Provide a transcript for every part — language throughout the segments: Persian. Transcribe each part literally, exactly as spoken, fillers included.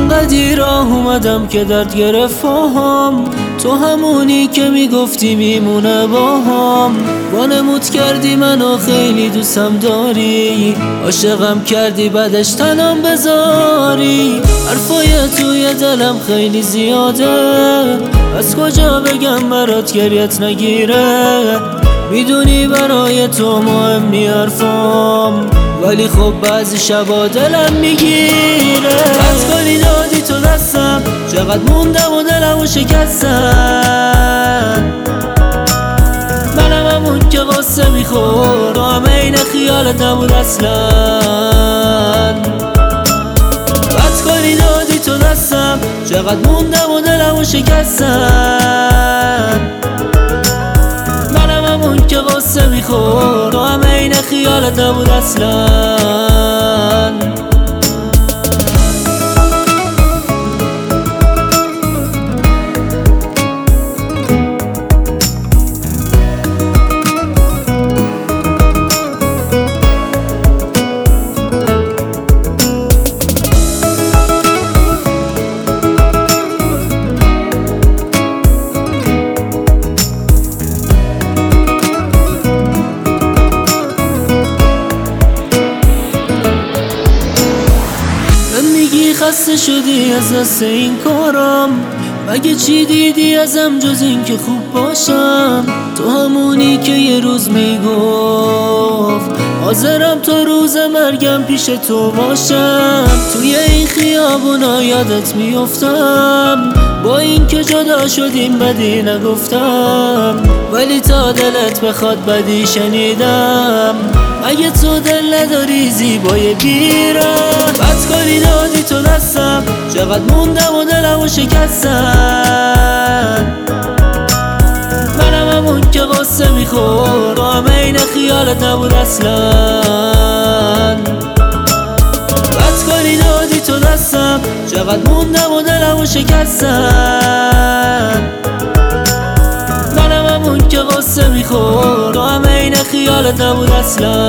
انقدی راه اومدم که درد گرفت پاهام، تو همونی که میگفتی میمونه باهام. وانمود کردی منو خیلی دوستم داری، عاشقم کردی بعدش تنم بذاری. حرفای توی دلم خیلی زیاده، از کجا بگم برات گریت نگیره. میدونی برای تو مهم نی حرفام، ولی خب بعضی شبا دلم میگیره. از کاری دادی تو دستم، چقدر موندم و دلمو شکستم. منم همون که قصه میخور، هم این خیالت نبود اصلا. از کاری دادی تو دستم، چقدر موندم و دلمو شکستم. منم همون که قصه میخور، هم این خیالت نبود اصلا. خسته شدی از دست این کارم، مگه چی دیدی ازم جز این که خوب باشم؟ تو همونی که یه روز میگفت حاضرم تا روز مرگم پیش تو باشم. توی این خیابونا یادت میافتم، با این که جدا شدیم بدی نگفتم، ولی تا دلت بخواد بدی شنیدم. اگه تو دل نداری زیبای بیرم، بد کاری دادی تو دستم، چقدر موندم و دلمو شکستم. منم همون که قصه میخور، هم این خیالت نبود اصلا. بد کاری دادی تو دستم، چقدر موندم و دلمو شکستم. منم همون که قصه میخور، هم این خیالت نبود اصلا.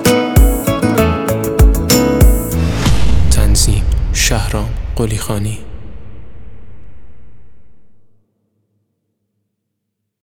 شهرام قلیخانی.